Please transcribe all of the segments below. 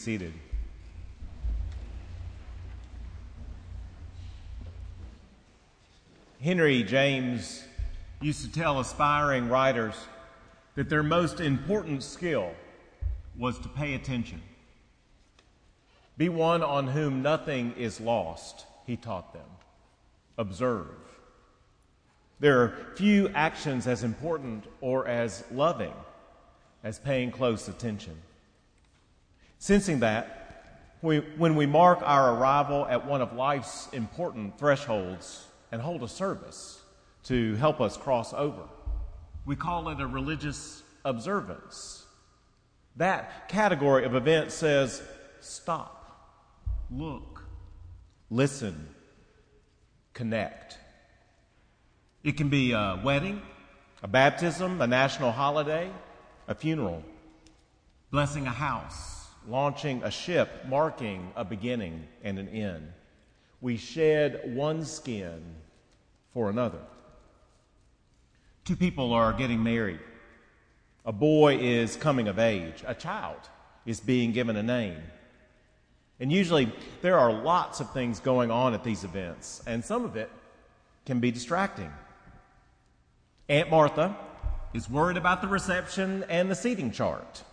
seated. Henry James used to tell aspiring writers that their most important skill was to pay attention. Be one on whom nothing is lost, he taught them. Observe. There are few actions as important or as loving as paying close attention. Sensing that, when we mark our arrival at one of life's important thresholds and hold a service to help us cross over, we call it a religious observance. That category of event says, stop, look, listen, connect. It can be a wedding, a baptism, a national holiday, a funeral, blessing a house, launching a ship, marking a beginning and an end. We shed one skin for another. Two people are getting married. A boy is coming of age. A child is being given a name. And usually there are lots of things going on at these events, and some of it can be distracting. Aunt Martha is worried about the reception and the seating chart.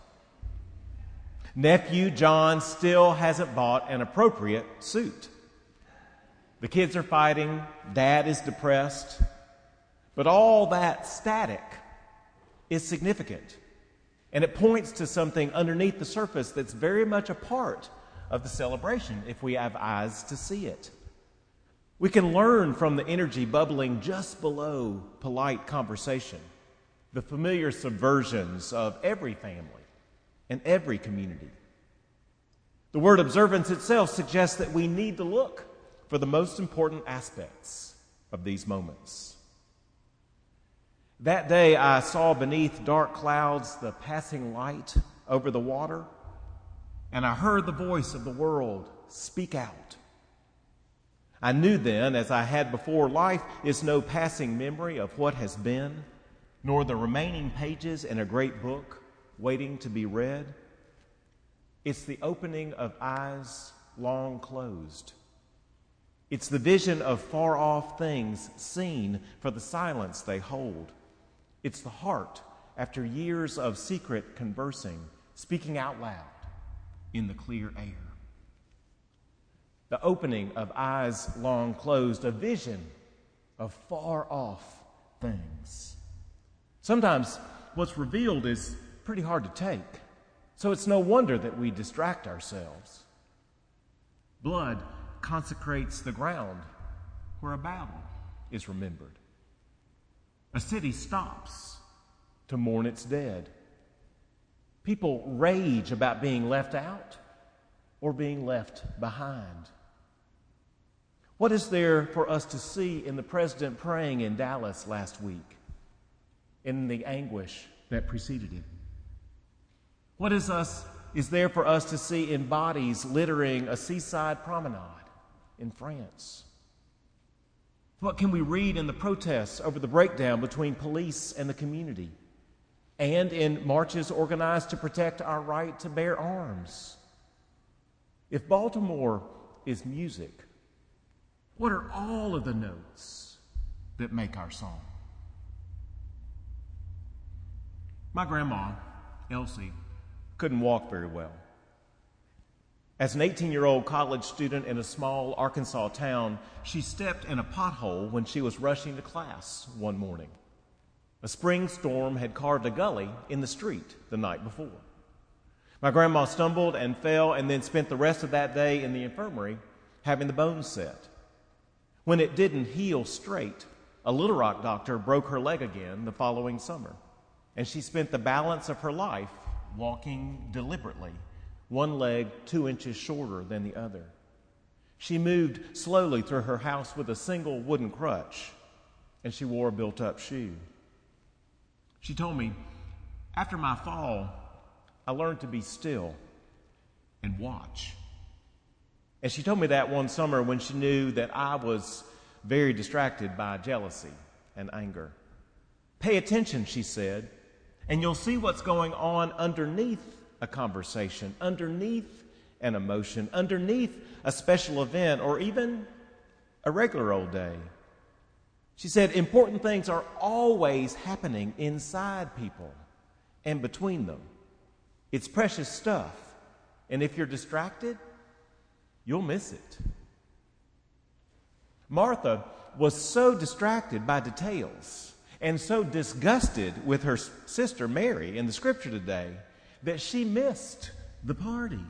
Nephew John still hasn't bought an appropriate suit. The kids are fighting. Dad is depressed. But all that static is significant. And it points to something underneath the surface that's very much a part of the celebration if we have eyes to see it. We can learn from the energy bubbling just below polite conversation, the familiar subversions of every family and every community. The word observance itself suggests that we need to look for the most important aspects of these moments. That day I saw beneath dark clouds the passing light over the water, and I heard the voice of the world speak out. I knew then, as I had before, life is no passing memory of what has been, nor the remaining pages in a great book waiting to be read. It's the opening of eyes long closed. It's the vision of far-off things seen for the silence they hold. It's the heart, after years of secret conversing, speaking out loud in the clear air. The opening of eyes long closed, a vision of far-off things. Sometimes what's revealed is pretty hard to take, so it's no wonder that we distract ourselves. Blood consecrates the ground where a battle is remembered. A city stops to mourn its dead. People rage about being left out or being left behind. What is there for us to see in the president praying in Dallas last week, in the anguish that preceded it? What is there for us to see in bodies littering a seaside promenade in France? What can we read in the protests over the breakdown between police and the community, and in marches organized to protect our right to bear arms? If Baltimore is music, what are all of the notes that make our song? My grandma, Elsie, couldn't walk very well. As an 18-year-old college student in a small Arkansas town, she stepped in a pothole when she was rushing to class one morning. A spring storm had carved a gully in the street the night before. My grandma stumbled and fell and then spent the rest of that day in the infirmary having the bones set. When it didn't heal straight, a Little Rock doctor broke her leg again the following summer, and she spent the balance of her life walking deliberately, one leg 2 inches shorter than the other. She moved slowly through her house with a single wooden crutch, and she wore a built-up shoe. She told me, after my fall, I learned to be still and watch. And she told me that one summer when she knew that I was very distracted by jealousy and anger. Pay attention, she said, and you'll see what's going on underneath a conversation, underneath and emotion underneath a special event or even a regular old day. She said important things are always happening inside people and between them. It's precious stuff, and if you're distracted, you'll miss it. Martha was so distracted by details and so disgusted with her sister Mary in the scripture today that she missed the party.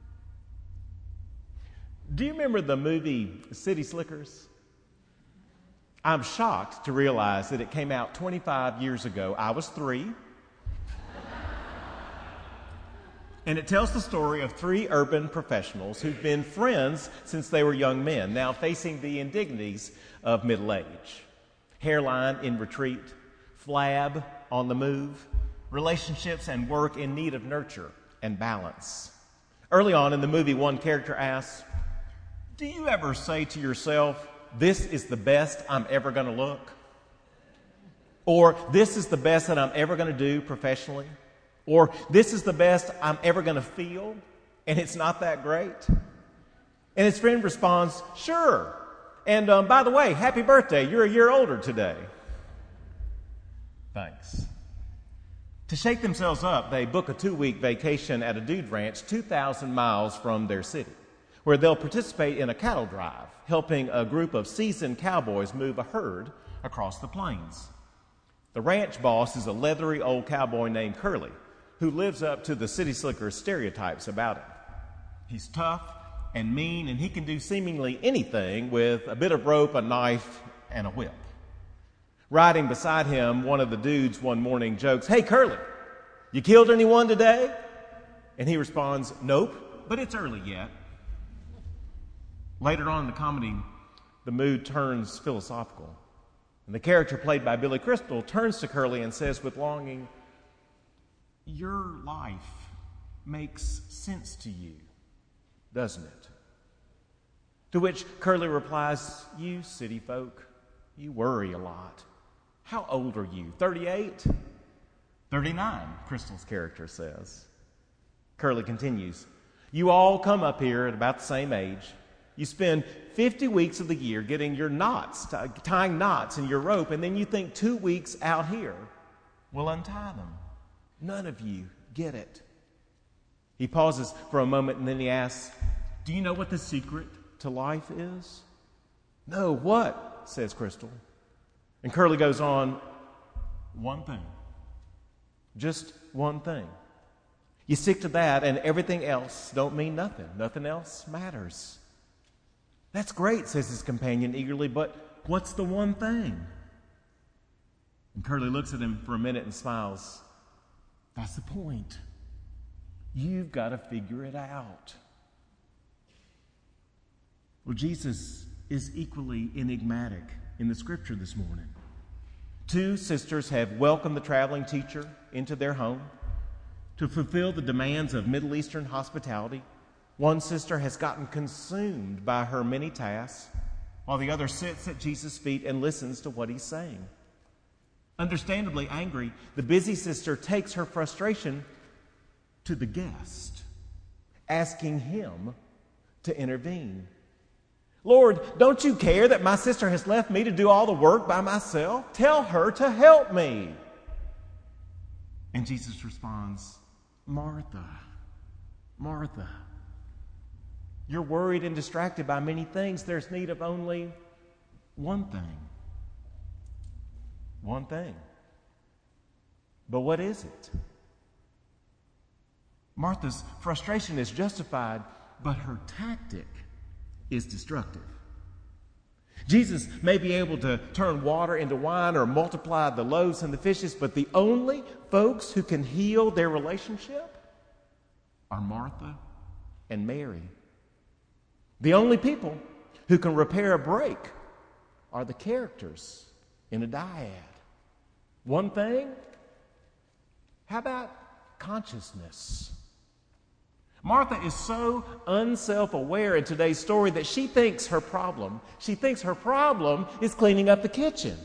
Do you remember the movie City Slickers? I'm shocked to realize that it came out 25 years ago. I was 3. And it tells the story of 3 urban professionals who've been friends since they were young men, now facing the indignities of middle age. Hairline in retreat, flab on the move, relationships and work in need of nurture and balance. Early on in the movie, one character asks, "Do you ever say to yourself, 'This is the best I'm ever going to look'? Or 'This is the best that I'm ever going to do professionally'? Or 'This is the best I'm ever going to feel, and it's not that great'?" And his friend responds, "Sure. And by the way, happy birthday. You're a year older today." Thanks. To shake themselves up, they book a 2-week vacation at a dude ranch 2,000 miles from their city, where they'll participate in a cattle drive, helping a group of seasoned cowboys move a herd across the plains. The ranch boss is a leathery old cowboy named Curly, who lives up to the City Slickers stereotypes about him. He's tough and mean, and he can do seemingly anything with a bit of rope, a knife, and a whip. Riding beside him, one of the dudes one morning jokes, "Hey, Curly, you killed anyone today?" And he responds, "Nope, but it's early yet." Later on in the comedy, the mood turns philosophical, and the character played by Billy Crystal turns to Curly and says with longing, "Your life makes sense to you, doesn't it?" To which Curly replies, "You city folk, you worry a lot. How old are you, 38? 39, Crystal's character says. Curly continues, "You all come up here at about the same age. You spend 50 weeks of the year getting your knots, tying knots in your rope, and then you think 2 weeks out here will untie them. None of you get it." He pauses for a moment and then he asks, "Do you know what the secret to life is?" "No, what?" says Crystal. And Curly goes on, "One thing. Just one thing. You stick to that and everything else don't mean nothing. Nothing else matters." "That's great," says his companion eagerly, "but what's the one thing?" And Curly looks at him for a minute and smiles. "That's the point. You've got to figure it out." Well, Jesus is equally enigmatic in the scripture this morning. 2 sisters have welcomed the traveling teacher into their home to fulfill the demands of Middle Eastern hospitality. One sister has gotten consumed by her many tasks, while the other sits at Jesus' feet and listens to what he's saying. Understandably angry, the busy sister takes her frustration to the guest, asking him to intervene. "Lord, don't you care that my sister has left me to do all the work by myself? Tell her to help me." And Jesus responds, "Martha, Martha, you're worried and distracted by many things. There's need of only one thing." One thing. But what is it? Martha's frustration is justified, but her tactic is destructive. Jesus may be able to turn water into wine or multiply the loaves and the fishes, but the only folks who can heal their relationship are Martha and Mary. The only people who can repair a break are the characters in a dyad. One thing? How about consciousness? Martha is so unself-aware in today's story that she thinks her problem is cleaning up the kitchen,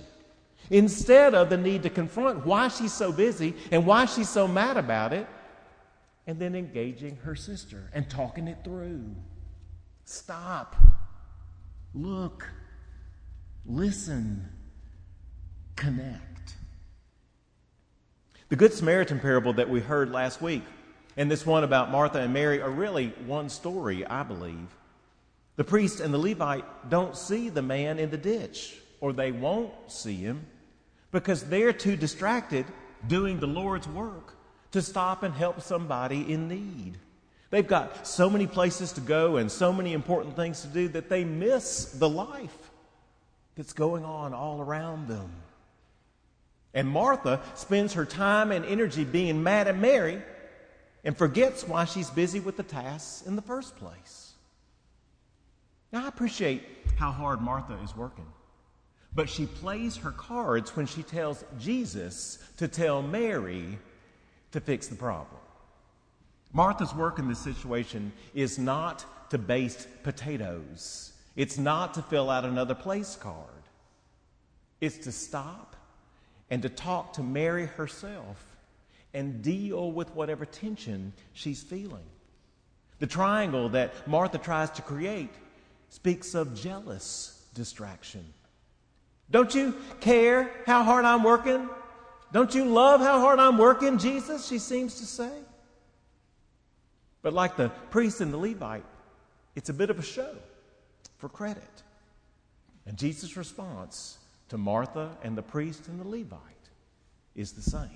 instead of the need to confront why she's so busy and why she's so mad about it. and then engaging her sister and talking it through. Stop. Look. Listen. Connect. The Good Samaritan parable that we heard last week and this one about Martha and Mary are really one story, I believe. The priest and the Levite don't see the man in the ditch, or they won't see him, because they're too distracted doing the Lord's work to stop and help somebody in need. They've got so many places to go and so many important things to do that they miss the life that's going on all around them. And Martha spends her time and energy being mad at Mary and forgets why she's busy with the tasks in the first place. Now, I appreciate how hard Martha is working, but she plays her cards when she tells Jesus to tell Mary to fix the problem. Martha's work in this situation is not to baste potatoes. It's not to fill out another place card. It's to stop and to talk to Mary herself and deal with whatever tension she's feeling. The triangle that Martha tries to create speaks of jealous distraction. Don't you care how hard I'm working? Don't you love how hard I'm working, Jesus? She seems to say. But like the priest and the Levite, it's a bit of a show for credit. And Jesus' response to Martha and the priest and the Levite is the same.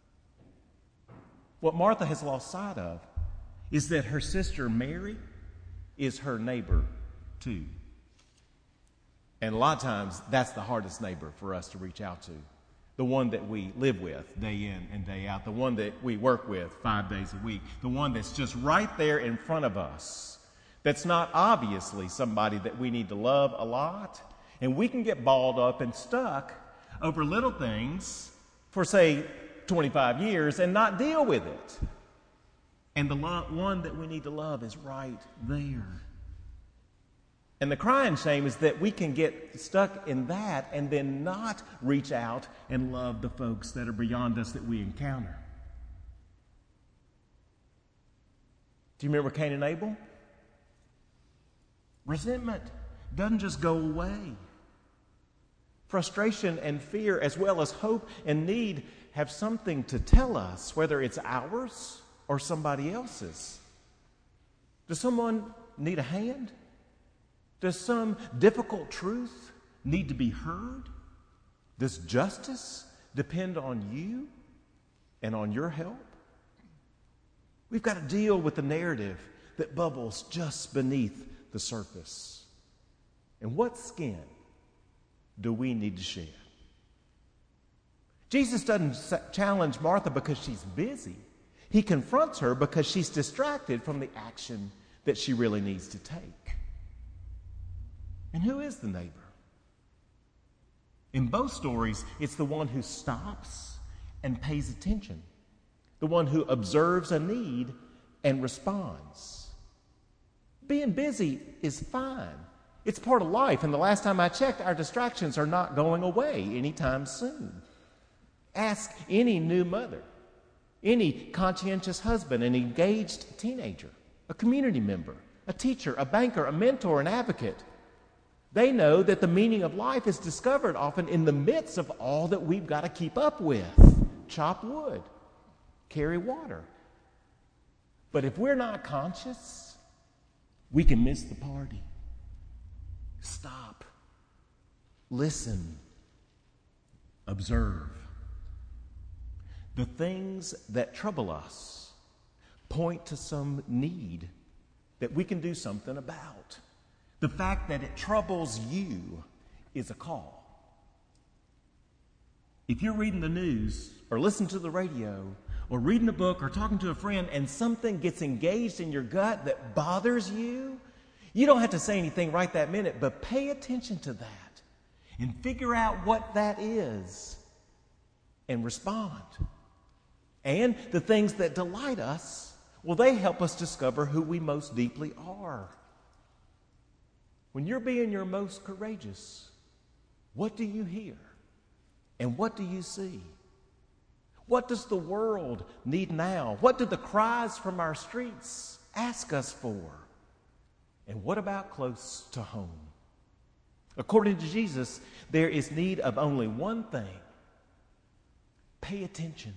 What Martha has lost sight of is that her sister Mary is her neighbor too. And a lot of times, that's the hardest neighbor for us to reach out to. The one that we live with day in and day out. The one that we work with 5 days a week. The one that's just right there in front of us. That's not obviously somebody that we need to love a lot. And we can get balled up and stuck over little things for, say, 25 years and not deal with it. And the one that we need to love is right there. And the crying shame is that we can get stuck in that and then not reach out and love the folks that are beyond us that we encounter. Do you remember Cain and Abel? Resentment doesn't just go away. Frustration and fear, as well as hope and need, have something to tell us, whether it's ours or somebody else's. Does someone need a hand? Does some difficult truth need to be heard? Does justice depend on you and on your help? We've got to deal with the narrative that bubbles just beneath the surface. And what skin do we need to shed? Jesus doesn't challenge Martha because she's busy. He confronts her because she's distracted from the action that she really needs to take. And who is the neighbor? In both stories, it's the one who stops and pays attention, the one who observes a need and responds. Being busy is fine. It's part of life, and the last time I checked, our distractions are not going away anytime soon. Ask any new mother, any conscientious husband, an engaged teenager, a community member, a teacher, a banker, a mentor, an advocate. They know that the meaning of life is discovered often in the midst of all that we've got to keep up with. Chop wood, carry water. But if we're not conscious, we can miss the party. Stop. Listen. Observe. The things that trouble us point to some need that we can do something about. The fact that it troubles you is a call. If you're reading the news or listening to the radio or reading a book or talking to a friend and something gets engaged in your gut that bothers you, you don't have to say anything right that minute, but pay attention to that and figure out what that is and respond. And the things that delight us, well, they help us discover who we most deeply are. When you're being your most courageous, what do you hear? And what do you see? What does the world need now? What do the cries from our streets ask us for? And what about close to home? According to Jesus, there is need of only one thing. Pay attention.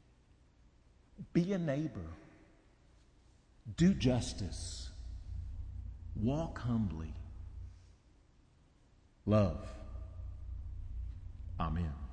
Be a neighbor. Do justice. Walk humbly. Love. Amen.